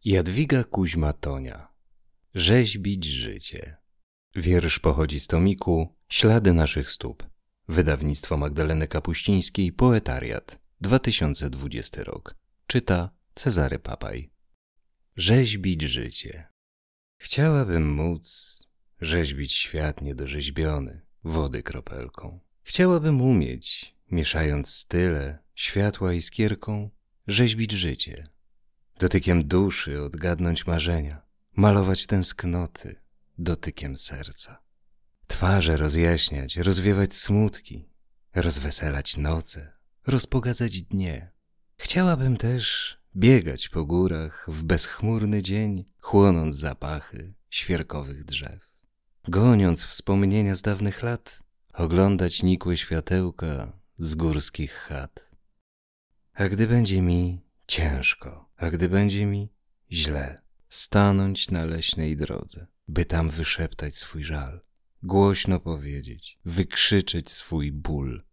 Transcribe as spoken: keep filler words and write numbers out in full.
Jadwiga Kuźma-Tonia. Rzeźbić życie. Wiersz pochodzi z tomiku Ślady naszych stóp. Wydawnictwo Magdaleny Kapuścińskiej, Poetariat, dwa tysiące dwudziesty rok. Czyta Cezary Papaj. Rzeźbić życie. Chciałabym móc rzeźbić świat niedorzeźbiony, wody kropelką. Chciałabym umieć, mieszając style, światła iskierką, rzeźbić życie. Dotykiem duszy odgadnąć marzenia, malować tęsknoty dotykiem serca. Twarze rozjaśniać, rozwiewać smutki, rozweselać noce, rozpogadzać dnie. Chciałabym też biegać po górach w bezchmurny dzień, chłonąc zapachy świerkowych drzew. Goniąc wspomnienia z dawnych lat, oglądać nikłe światełka z górskich chat. A gdy będzie mi ciężko, a gdy będzie mi źle, stanąć na leśnej drodze, by tam wyszeptać swój żal, głośno powiedzieć, wykrzyczeć swój ból,